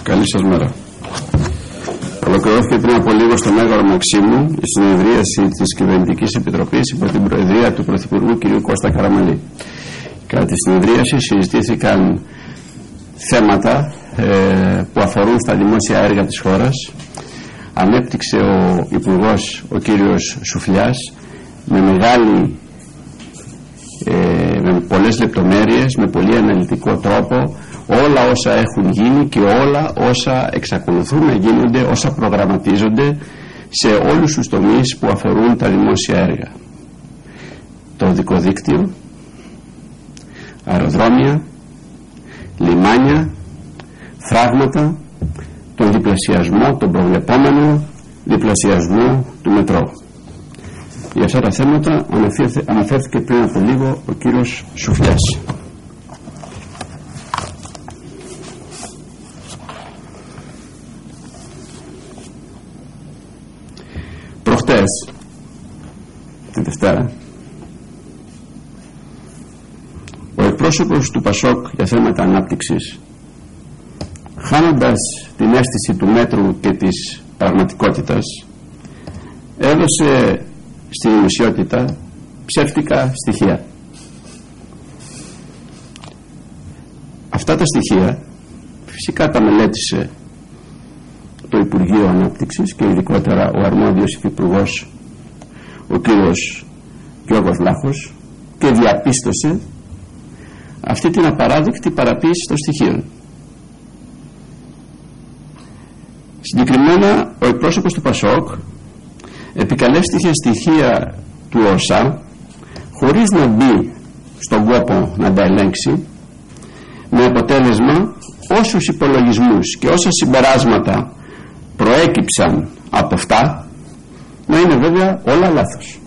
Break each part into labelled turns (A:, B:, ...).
A: Καλή σας μέρα. Ολοκληρώθηκε πριν από λίγο στο Μέγαρο Μαξίμου η συνεδρίαση της Κυβερνητικής Επιτροπής υπό την Προεδρία του Πρωθυπουργού κ. Κώστα Καραμανλή. Κατά τη συνεδρίαση συζητήθηκαν θέματα που αφορούν στα δημόσια έργα της χώρας. Ανέπτυξε ο Υπουργός, ο κύριος Σουφλιάς, με με πολλές λεπτομέρειες, με πολύ αναλυτικό τρόπο, όλα όσα έχουν γίνει και όλα όσα εξακολουθούν να γίνονται, όσα προγραμματίζονται σε όλους τους τομείς που αφορούν τα δημόσια έργα. Το οδικό δίκτυο, αεροδρόμια, λιμάνια, φράγματα, τον διπλασιασμό, τον προβλεπόμενο διπλασιασμό του μετρό. Για αυτά τα θέματα αναφέρθηκε πριν από λίγο ο κύριος Σουφλιάς. Προχτές, τη Δευτέρα, ο εκπρόσωπος του ΠΑΣΟΚ για θέματα ανάπτυξης, χάνοντας την αίσθηση του μέτρου και της πραγματικότητας, έδωσε στη δημοσιότητα ψεύτικα στοιχεία. Αυτά τα στοιχεία φυσικά τα μελέτησε το Υπουργείο Ανάπτυξης και ειδικότερα ο αρμόδιος υφυπουργός, ο κύριος Γιώργος Βλάχος, και διαπίστωσε αυτή την απαράδεκτη παραποίηση των στοιχείων. Συγκεκριμένα ο εκπρόσωπος του ΠΑΣΟΚ επικαλέστηκε στοιχεία του ΩΣΑ χωρίς να μπει στον κόπο να τα ελέγξει, με αποτέλεσμα όσους υπολογισμούς και όσα συμπεράσματα προέκυψαν από αυτά να είναι βέβαια όλα λάθος.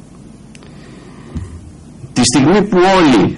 A: Τη στιγμή που όλοι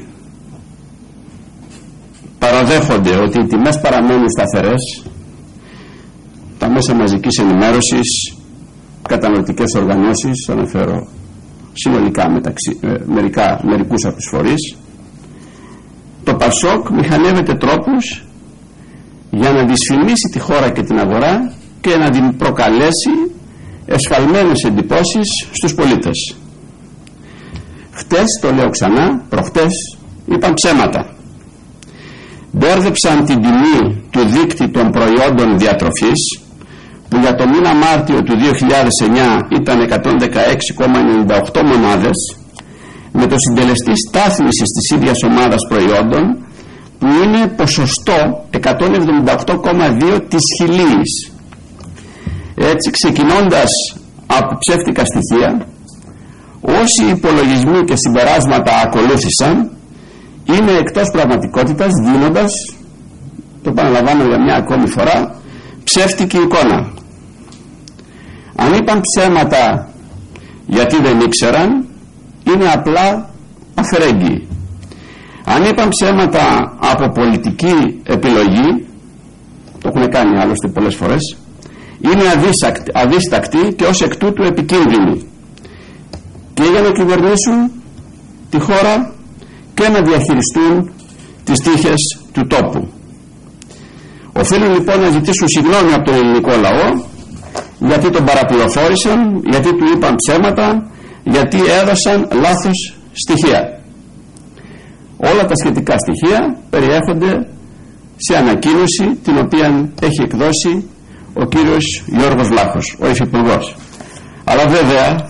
A: παραδέχονται ότι οι τιμές παραμένουν σταθερές, τα μέσα μαζικής ενημέρωσης, καταναλωτικές οργανώσεις, αναφέρω συνολικά μερικούς από τους φορείς, το ΠΑΣΟΚ μηχανεύεται τρόπους για να δυσφημίσει τη χώρα και την αγορά και να την προκαλέσει εσφαλμένες εντυπώσεις στους πολίτες. Χτες, το λέω ξανά, προχτές είπαν ψέματα. Μπέρδεψαν την τιμή του δείκτη των προϊόντων διατροφής, που για το μήνα Μάρτιο του 2009 ήταν 116,98 μονάδες, με το συντελεστή στάθμισης της ίδιας ομάδας προϊόντων, που είναι ποσοστό 178,2 της χιλίης. Έτσι, ξεκινώντας από ψεύτικα στοιχεία, όσοι υπολογισμοί και συμπεράσματα ακολούθησαν είναι εκτός πραγματικότητας, δίνοντας, το παραλαμβάνω για μια ακόμη φορά, ψεύτικη εικόνα. Αν είπαν ψέματα γιατί δεν ήξεραν, είναι απλά αφαιρέγγιοι. Αν είπαν ψέματα από πολιτική επιλογή, το έχουν κάνει άλλωστε πολλές φορές, είναι αδίστακτοι και ως εκ τούτου επικίνδυνοι και για να κυβερνήσουν τη χώρα και να διαχειριστούν τις τύχες του τόπου. Οφείλουν λοιπόν να ζητήσουν συγγνώμη από τον ελληνικό λαό, γιατί τον παραπληροφόρησαν, γιατί του είπαν ψέματα, γιατί έδωσαν λάθος στοιχεία. Όλα τα σχετικά στοιχεία περιέχονται σε ανακοίνωση την οποία έχει εκδώσει ο κύριος Γιώργος Βλάχος, ο υφυπουργός. Αλλά βέβαια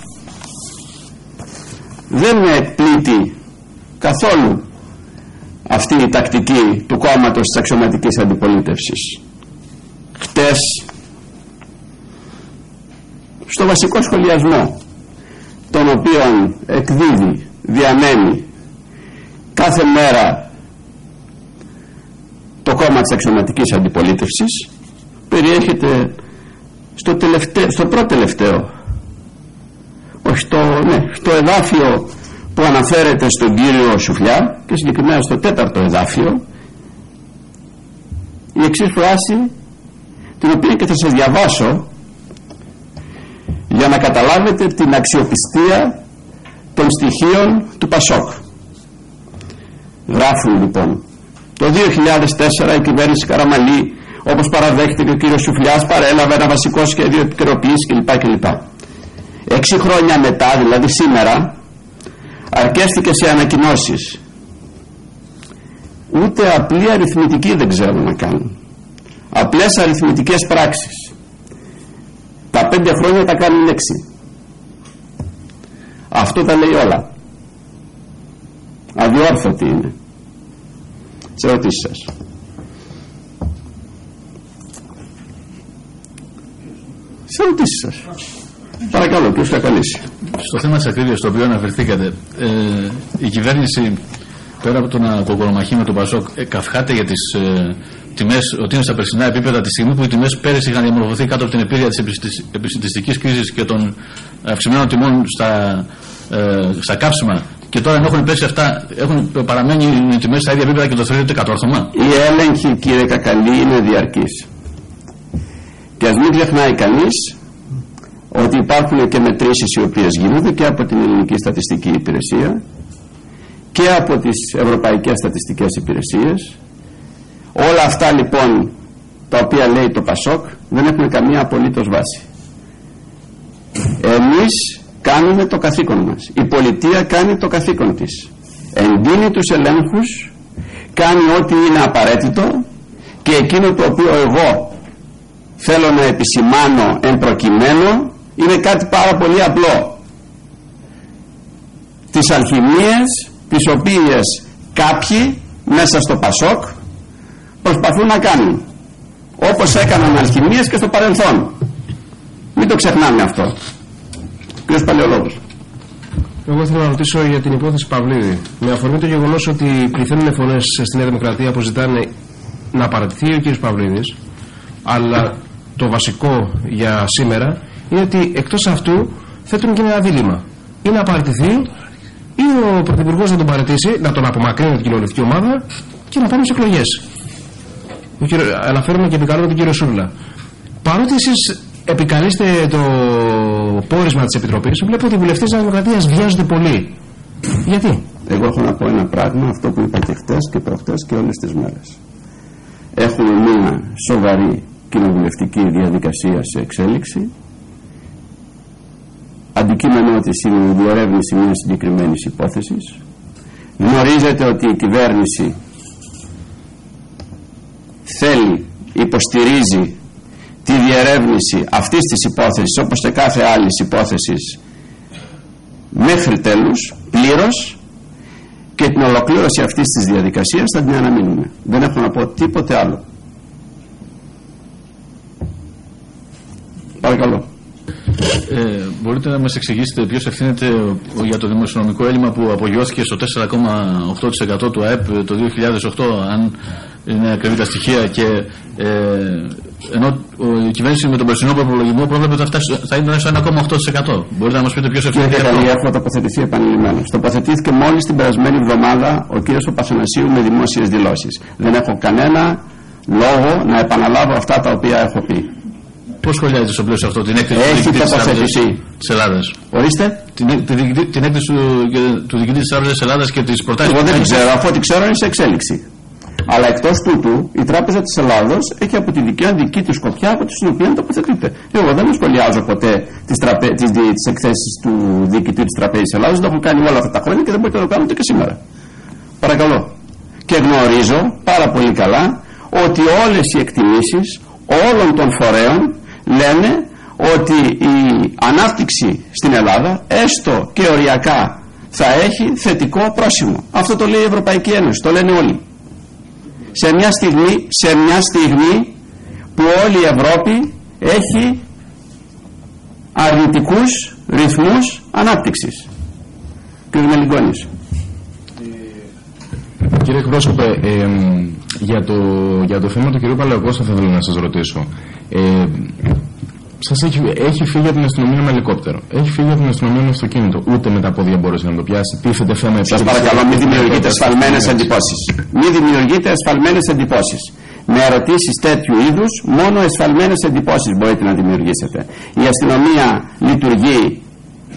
A: δεν με εκπλήττει καθόλου αυτή η τακτική του κόμματος της αξιωματικής αντιπολίτευσης. Χτες, στο βασικό σχολιασμό, τον οποίον εκδίδει, διαμένει κάθε μέρα το κόμμα της αξιωματικής αντιπολίτευσης, περιέχεται στο προτελευταίο, στο εδάφιο που αναφέρεται στον κύριο Σουφλιά, και συγκεκριμένα στο 4ο εδάφιο, η εξής φράση, την οποία και θα σας διαβάσω για να καταλάβετε την αξιοπιστία των στοιχείων του ΠΑΣΟΚ. Γράφουν λοιπόν: το 2004 η κυβέρνηση Καραμανλή Όπως παραδέχεται και ο κύριος Σουφλιάς, παρέλαβε ένα βασικό σχέδιο επικαιροποίησης κλπ. 6 χρόνια μετά, δηλαδή σήμερα, αρκέστηκε σε ανακοινώσεις. Ούτε απλή αριθμητική δεν ξέρουν να κάνουν. Απλές αριθμητικές πράξεις. Τα 5 χρόνια τα κάνουν 6. Αυτό τα λέει όλα. Αδιόρθωτη είναι. Σε ερωτήσεις σας. Σε ερωτήσεις σας. Παρακαλώ, ποιος θα καλήσει.
B: Στο θέμα της ακρίβειας, στο οποίο αναφερθήκατε, η κυβέρνηση, πέρα από το να κοκορομαχεί με τον Πασόκ, καυχάται για τις τιμές, ότι είναι στα περσινά επίπεδα, τη στιγμή που οι τιμές πέρυσι είχαν διαμορφωθεί κάτω από την επίρρεια της επισητιστικής κρίσης και των αυξημένων τιμών στα καύσιμα, και τώρα ενώ έχουν πέσει αυτά, παραμένει οι τιμές στα ίδια επίπεδα και το θεωρείται κατόρθωμα.
A: Η έλεγχη, κύριε Κακαλή, είναι διαρκής. Και ας μην ξεχνάει κανείς ότι υπάρχουν και μετρήσεις οι οποίες γίνονται και από την Ελληνική Στατιστική Υπηρεσία και από τις Ευρωπαϊκές Στατιστικές Υπηρεσίες. Όλα αυτά λοιπόν τα οποία λέει το Πασόκ δεν έχουν καμία απολύτως βάση. Εμείς κάνουμε το καθήκον μας. Η πολιτεία κάνει το καθήκον της. Εντείνει τους ελέγχους, κάνει ό,τι είναι απαραίτητο, και εκείνο το οποίο εγώ θέλω να επισημάνω εν προκειμένου είναι κάτι πάρα πολύ απλό. Τις αλχημίες τις οποίες κάποιοι μέσα στο Πασόκ προσπαθούν να κάνουν, όπως έκαναν αλχημίες και στο παρελθόν. Μην το ξεχνάμε αυτό. Κύριος Παλαιολόγος.
C: Εγώ θέλω να ρωτήσω για την υπόθεση Παυλίδη. Με αφορμή το γεγονός ότι πληθαίνουν φωνές στη Νέα Δημοκρατία που ζητάνε να παρατηθεί ο κ. Παυλίδης, αλλά το βασικό για σήμερα είναι ότι εκτός αυτού θέτουν και ένα δίλημμα. Ή να παραιτηθεί, ή ο Πρωθυπουργός να τον παραιτήσει, να τον απομακρύνει από την κοινοβουλευτική ομάδα και να πάμε σε εκλογές. Αναφέρομαι και επικαλούμε τον κύριο Σούρλα. Παρότι εσείς επικαλείστε το πόρισμα της Επιτροπής, βλέπω ότι οι βουλευτές της Δημοκρατίας βιάζονται πολύ. Γιατί?
A: Εγώ έχω να πω ένα πράγμα, αυτό που είπα και χτες και προχτές και όλες τις μέρες. Έχουμε μια σοβαρή κοινοβουλευτική διαδικασία σε εξέλιξη. Αντικείμενο της είναι η διερεύνηση μιας συγκεκριμένης υπόθεσης. Γνωρίζετε ότι η κυβέρνηση θέλει, υποστηρίζει τη διερεύνηση αυτής της υπόθεσης, όπως και κάθε άλλης υπόθεσης, μέχρι τέλους, πλήρως, και την ολοκλήρωση αυτής της διαδικασίας θα την αναμείνουμε. Δεν έχω να πω τίποτε άλλο. Παρακαλώ.
B: Μπορείτε να μας εξηγήσετε ποιος ευθύνεται για το δημοσιονομικό έλλειμμα που απογειώθηκε στο 4,8% του ΑΕΠ το 2008, αν είναι ακριβή τα στοιχεία, και ενώ η κυβέρνηση με τον περσινό προπολογισμό πρόβλεπε ότι θα ήταν στο 1,8%. Μπορείτε να μας πείτε ποιος ευθύνεται?
A: Κύριε Καλή, έχω τοποθετηθεί επανειλημμένως. Τοποθετήθηκε μόλις την περασμένη εβδομάδα ο κύριος Παπαθανασίου με δημόσιες δηλώσεις. Δεν έχω κανένα λόγο να επαναλάβω αυτά τα οποία έχω πει.
B: Πώς σχολιάζετε στο πλαίσιο αυτό την έκθεση της Ελλάδας?
A: Ορίστε.
B: Την έκθεση του διοικητή της Τράπεζας της Ελλάδας και τις προτάσεις.
A: Εγώ δεν ξέρω, αφού ό,τι ξέρω είναι σε εξέλιξη. Αλλά εκτός τούτου, η Τράπεζα της Ελλάδος έχει από τη δική της σκοπιά από την οποία τοποθετείται. Εγώ δεν σχολιάζω ποτέ τις εκθέσεις του διοικητή της Τραπέζης της Ελλάδος. Το έχω κάνει όλα αυτά τα χρόνια και δεν μπορείτε να το κάνετε και σήμερα. Παρακαλώ. Και γνωρίζω πάρα πολύ καλά ότι όλες οι εκτιμήσεις όλων των φορέων λένε ότι η ανάπτυξη στην Ελλάδα, έστω και οριακά, θα έχει θετικό πρόσημο. Αυτό το λέει η Ευρωπαϊκή Ένωση, το λένε όλοι. Σε μια στιγμή που όλη η Ευρώπη έχει αρνητικούς ρυθμούς ανάπτυξης. Κύριε Μελιγκόνης.
C: Κύριε εκπρόσωπε, για το θέμα του κυρίου Παλαιοκώστα θα ήθελα να σας ρωτήσω. Σας έχει φύγει από την αστυνομία με ελικόπτερο, έχει φύγει από την αστυνομία με αυτοκίνητο, ούτε με τα πόδια μπορούσε να το πιάσει. Τίθεται θέμα.
A: Σας παρακαλώ, μην δημιουργείτε ασφαλμένες εντυπώσεις. Μην δημιουργείτε ασφαλμένες εντυπώσεις. Με ερωτήσεις τέτοιου είδους, μόνο ασφαλμένες εντυπώσεις μπορείτε να δημιουργήσετε. Η αστυνομία λειτουργεί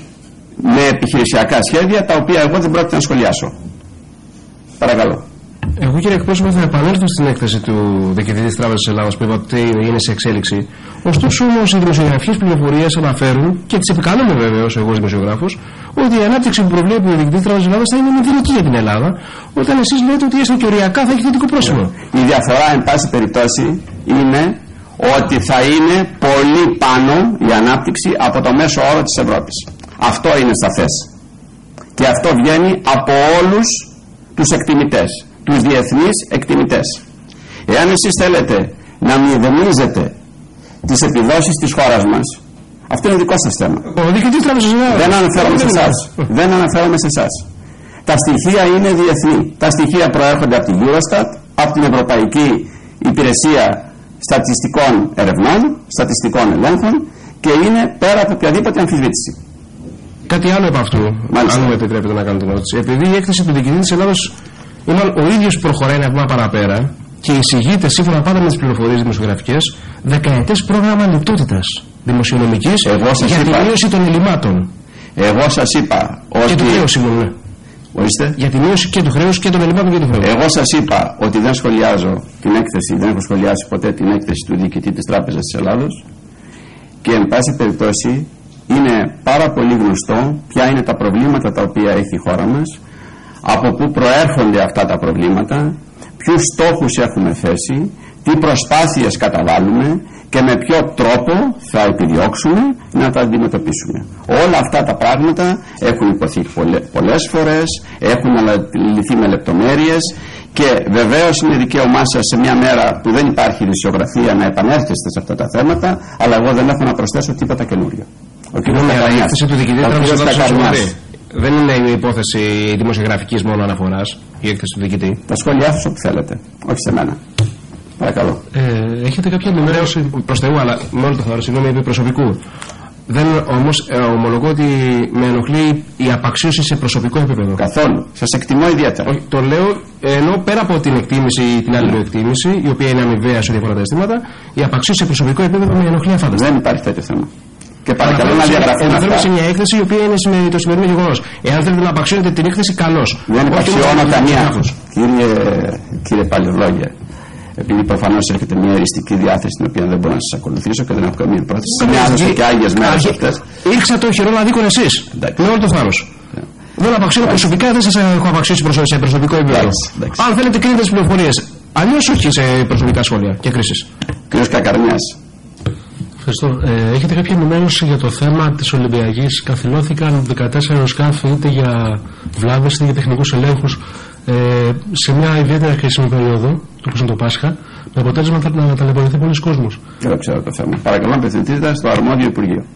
A: με επιχειρησιακά σχέδια, τα οποία εγώ δεν πρόκειται να σχολιάσω. Παρακαλώ.
C: Εγώ, κύριε εκπρόσωπε, θα επανέλθω στην έκθεση του Διοικητή της Τράπεζας της Ελλάδας που είπα ότι είναι σε εξέλιξη. Ωστόσο, όμως, οι δημοσιογραφικές πληροφορίες αναφέρουν και τις επικαλούμε βεβαίως εγώ ως δημοσιογράφος ότι η ανάπτυξη που προβλέπει ο Διοικητής της Τράπεζας της Ελλάδας θα είναι μηδενική για την Ελλάδα, όταν εσείς λέτε ότι έστω και οριακά θα έχει θετικό πρόσημο.
A: Η διαφορά, εν πάση περιπτώσει, είναι ότι θα είναι πολύ πάνω η ανάπτυξη από το μέσο όρο της Ευρώπης. Αυτό είναι σαφές. Και αυτό βγαίνει από όλους τους εκτιμητές, τους διεθνείς εκτιμητές. Εάν εσείς θέλετε να μηδενίζετε τις επιδόσεις της χώρας μας, αυτό είναι δικό σας θέμα. Δεν αναφέρομαι σε εσάς. Δεν αναφέρομαι σε εσάς. Τα στοιχεία είναι διεθνή. Τα στοιχεία προέρχονται από την Eurostat, από την Ευρωπαϊκή Υπηρεσία Στατιστικών Ερευνών, Στατιστικών Ελέγχων και είναι πέρα από οποιαδήποτε αμφισβήτηση.
C: Κάτι άλλο από αυτού, αν μου επιτρέπετε να κάνω την ερώτηση. Επειδή η έκθεση του Διοικητή της Ελλάδος είναι ο ίδιος προχωράει ένα βήμα παραπέρα και εισηγείται σύμφωνα πάντα με τις πληροφορίες δημοσιογραφικές δεκαετές πρόγραμμα λιτότητας δημοσιονομικής για τη μείωση των ελλημάτων.
A: Εγώ σας είπα ότι.
C: Και του χρέους, ναι.
A: Ορίστε.
C: Για τη μείωση και του χρέους και των ελλημάτων και του χρέους.
A: Εγώ σας είπα ότι δεν σχολιάζω την έκθεση, δεν έχω σχολιάσει ποτέ την έκθεση του Διοικητή της Τράπεζας της Ελλάδος και εν πάση περιπτώσει είναι πάρα πολύ γνωστό ποια είναι τα προβλήματα τα οποία έχει η χώρα μας, από πού προέρχονται αυτά τα προβλήματα, ποιους στόχους έχουμε θέσει, τι προσπάθειες καταβάλουμε και με ποιο τρόπο θα επιδιώξουμε να τα αντιμετωπίσουμε. Όλα αυτά τα πράγματα έχουν υποθεί πολλές φορές, έχουν αναλυθεί με λεπτομέρειες και βεβαίως είναι δικαίωμά σας σε μια μέρα που δεν υπάρχει ειδησιογραφία να επανέρχεστε σε αυτά τα θέματα, αλλά εγώ δεν έχω να προσθέσω τίποτα καινούριο. Ο κ. Κακαρνιάς.
C: Δεν είναι η υπόθεση δημοσιογραφικής μόνο αναφοράς, η έκθεση του διοικητή.
A: Τα σχόλιά σας όπου θέλετε, όχι σε μένα. Παρακαλώ.
C: Έχετε κάποια ενημέρωση προς Θεού, αλλά με όλο το θάρρος, συγγνώμη, επί προσωπικού. Δεν όμως ομολογώ ότι με ενοχλεί η απαξίωση σε προσωπικό επίπεδο.
A: Καθόλου. Σας εκτιμώ ιδιαίτερα.
C: Όχι, το λέω ενώ πέρα από την εκτίμηση ή την αλληλοεκτίμηση, η οποία είναι αμοιβαία σε διάφορα τα αισθήματα, η απαξίωση σε προσωπικό επίπεδο με ενοχλεί αφάνταστα.
A: Δεν υπάρχει τέτοιο θέμα. Και παρακαλώ να διαγραφούν.
C: Αναφέρομαι σε μια έκθεση η οποία είναι το σημερινό γεγονός. Εάν θέλετε να απαξιώνετε την έκθεση, καλώς.
A: Δεν απαξιώνω καμία. Κύριε Παλαιολόγια, επειδή προφανώς έχετε μια εριστική διάθεση την οποία δεν μπορώ να σας ακολουθήσω και δεν έχω καμία πρόθεση. Είναι άλλωστε και άγιες μέρες αυτές.
C: Ήρξα το χειρό να δίκον εσείς. Με όλο το θάρρος. Δεν απαξιώνω προσωπικά, δεν σας έχω απαξιώσει σε προσωπικό επίπεδο. Αν θέλετε, κρίνετε τις πληροφορίες. Αλλιώς όχι σε προσωπικά σχόλια και κρίσεις.
A: Κύριος Κακαρνιάς.
D: Ευχαριστώ. Έχετε κάποια ενημέρωση για το θέμα της Ολυμπιακής? Καθυλώθηκαν 14 αεροσκάφη είτε για βλάβες είτε για τεχνικούς ελέγχους σε μια ιδιαίτερα κρίσιμη περίοδο, όπως είναι το Πάσχα, με αποτέλεσμα να ταλαιπωρηθεί πολλοί κόσμος.
A: Δεν ξέρω το θέμα. Παρακαλώ να απευθυνθείτε στο αρμόδιο Υπουργείο.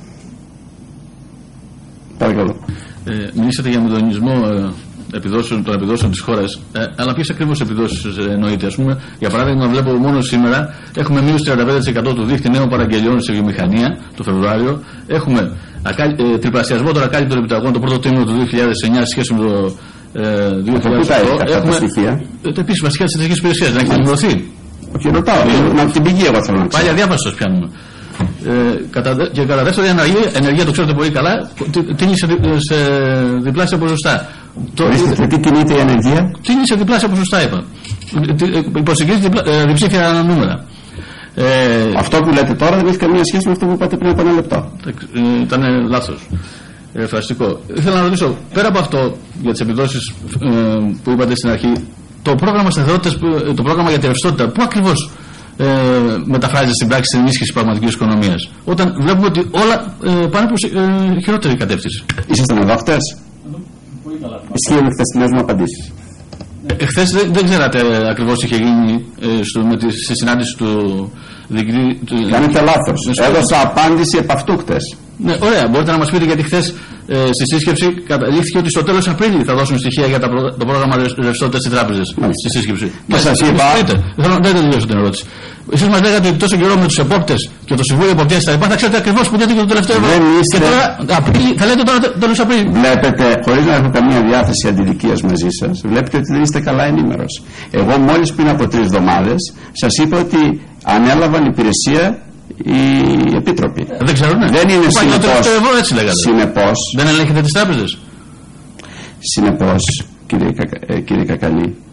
A: Παρακαλώ.
B: Μιλήσατε για μηδονισμό των επιδόσεων της χώρας, αλλά ποιες ακριβώς επιδόσεις εννοείται? Ας πούμε, για παράδειγμα, βλέπω μόνο σήμερα έχουμε μείωση 35% του δείκτη νέων παραγγελιών σε βιομηχανία το Φεβρουάριο. Έχουμε τριπλασιασμό των ακάλυπτων επιταγών το πρώτο τρίμηνο του 2009 σχέση με το 2008.
A: Έχουμε στοιχεία.
B: Τα επίσημα στοιχεία της Εθνικής Υπηρεσίας δεν έχει ενημερωθεί.
A: Όχι, ρωτάω. Να την πηγή εγώ θέλω να ξέρω.
B: Πάλι αδιάφαση σας πιάνουμε. Και κατά δεύτερο, η ενεργεία, το ξέρετε πολύ καλά, τίνει σε διπλάσια ποσοστά.
A: Τι κινείται η ενεργεία?
B: Τίνει σε διπλάσια ποσοστά, είπα. Προσεγγίζει διψήφια νούμερα.
A: Αυτό που λέτε τώρα δεν έχει καμία σχέση με αυτό που είπατε πριν από ένα λεπτό.
B: Ήταν λάθος. Φραστικό. Ήθελα να ρωτήσω, πέρα από αυτό, για τις επιδόσεις που είπατε στην αρχή, το πρόγραμμα σταθερότητας, το πρόγραμμα για τη ρευστότητα, πού ακριβώς μεταφράζεται στην πράξη στην ενίσχυση της πραγματικής οικονομίας, όταν βλέπουμε ότι όλα πάνε προς χειρότερη κατεύθυνση?
A: Ήσασταν εδώ χτες? Ισχύουν οι χθεσινές μου απαντήσεις.
B: Εχθές δεν ξέρατε ακριβώς τι είχε γίνει στη συνάντηση του διοικητή.
A: Κάνετε λάθος. Έδωσα απάντηση επ' αυτού χτες.
B: Ναι, ωραία. Μπορείτε να μας πείτε, γιατί χθες στη σύσκεψη καταλήφθηκε ότι στο τέλος Απρίλη θα δώσουν στοιχεία για το πρόγραμμα ρευστότητας στις τράπεζες. Στη σύσκεψη.
A: Και σας είπα.
B: Δεν τελειώσω την ερώτηση. Εσείς μας λέγατε ότι τόσο καιρό με τους επόπτες και το Συμβούλιο Εποπτείας τα λοιπά θα ξέρετε ακριβώς που τέτοιο το τελευταίο ευρώ. Και τώρα θα λέτε τώρα τέλος Απρίλη.
A: Βλέπετε, χωρίς να έχω καμία διάθεση αντιδικίας μαζί σας, βλέπετε ότι δεν είστε καλά ενήμερος. Εγώ μόλις πριν από 3 εβδομάδες σας είπα ότι ανέλαβαν υπηρεσία οι επίτροποι.
B: Δεν ξέρουν, ναι.
A: Δεν είναι
B: συνεπώς. Δεν ελέγχετε τις τράπεζες.
A: Συνεπώς, κύριε Κακαλή,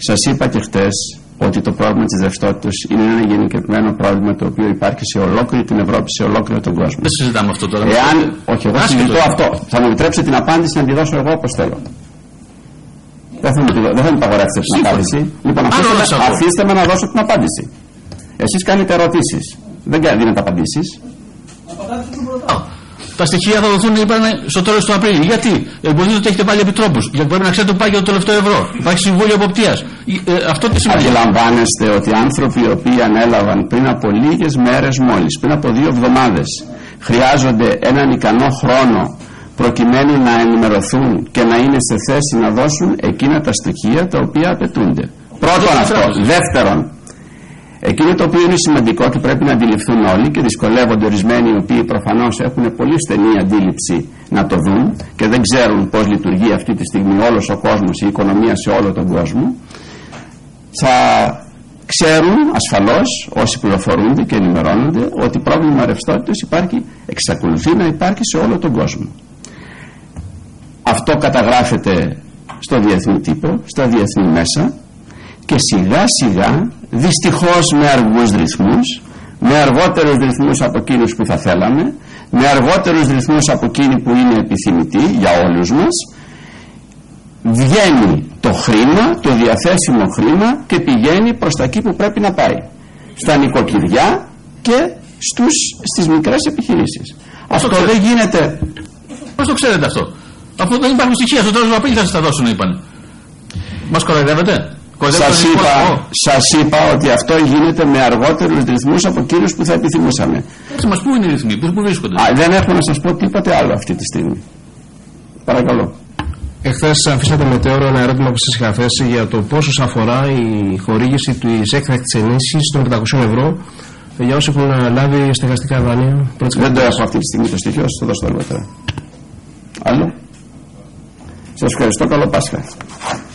A: Σας είπα και χτες ότι το πρόβλημα της ρευστότητας είναι ένα γενικευμένο πρόβλημα το οποίο υπάρχει σε ολόκληρη την Ευρώπη, σε ολόκληρο τον κόσμο.
B: Δεν συζητάμε αυτό τώρα.
A: Όχι, εγώ συζητώ αυτό. Θα μου επιτρέψετε την απάντηση να τη δώσω εγώ όπως θέλω. Δεν θα μου παγορεύσετε την απάντηση. Λοιπόν, αφήστε με να δώσω την απάντηση. Εσείς κάνετε ερωτήσεις. Δεν δίνετε απαντήσεις.
B: Τα στοιχεία θα δοθούν, είπαν, στο τέλος του Απρίλη. Γιατί? Μπορείτε ότι έχετε βάλει επιτρόπους. Γιατί πρέπει να ξέρετε που πάει και το τελευταίο ευρώ. Υπάρχει συμβούλιο εποπτείας. Αυτό τι σημαίνει?
A: Αντιλαμβάνεστε ότι άνθρωποι οι οποίοι ανέλαβαν πριν από λίγες μέρες μόλις, πριν από 2 εβδομάδες, χρειάζονται έναν ικανό χρόνο προκειμένου να ενημερωθούν και να είναι σε θέση να δώσουν εκείνα τα στοιχεία τα οποία απαιτούνται. Πρώτον αυτό. Δεύτερον, εκείνο το οποίο είναι σημαντικό και πρέπει να αντιληφθούν όλοι και δυσκολεύονται ορισμένοι οι οποίοι προφανώς έχουν πολύ στενή αντίληψη να το δουν και δεν ξέρουν πώς λειτουργεί αυτή τη στιγμή όλος ο κόσμος, η οικονομία σε όλο τον κόσμο, θα ξέρουν ασφαλώς όσοι πληροφορούνται και ενημερώνονται ότι πρόβλημα ρευστότητας εξακολουθεί να υπάρχει σε όλο τον κόσμο. Αυτό καταγράφεται στο διεθνή τύπο, στα διεθνή μέσα και σιγά σιγά, δυστυχώς με αργούς ρυθμούς, με αργότερους ρυθμούς από εκείνους που θα θέλαμε, με αργότερους ρυθμούς από εκείνοι που είναι επιθυμητοί για όλους μας, βγαίνει το χρήμα, το διαθέσιμο χρήμα και πηγαίνει προς τα εκεί που πρέπει να πάει. Στα νοικοκυριά και στις μικρές επιχειρήσεις. Αυτό δεν γίνεται.
B: Πώς το ξέρετε αυτό? Αφού δεν υπάρχουν στοιχεία, στο τέλος του Απρίλη θα σας τα δώσουν, είπαν. Μας κοροϊδεύετε?
A: Σας είπα ότι αυτό γίνεται με αργότερους ρυθμούς από εκείνους που θα επιθυμούσαμε.
B: Μας πού είναι οι ρυθμοί, πού βρίσκονται?
A: Δεν έχω να σας πω τίποτε άλλο αυτή τη στιγμή. Παρακαλώ.
C: Εχθές αφήσατε μετέωρο ένα ερώτημα που σας είχα θέσει για το πόσο αφορά η χορήγηση της έκτακτης ενίσχυσης των 500 ευρώ για όσοι έχουν λάβει στεγαστικά δάνεια.
A: Δεν το έχω αυτή τη στιγμή το στοιχείο, σας το δώσω αργότερα. Άλλο. Σας ευχαριστώ, καλό Πάσχα.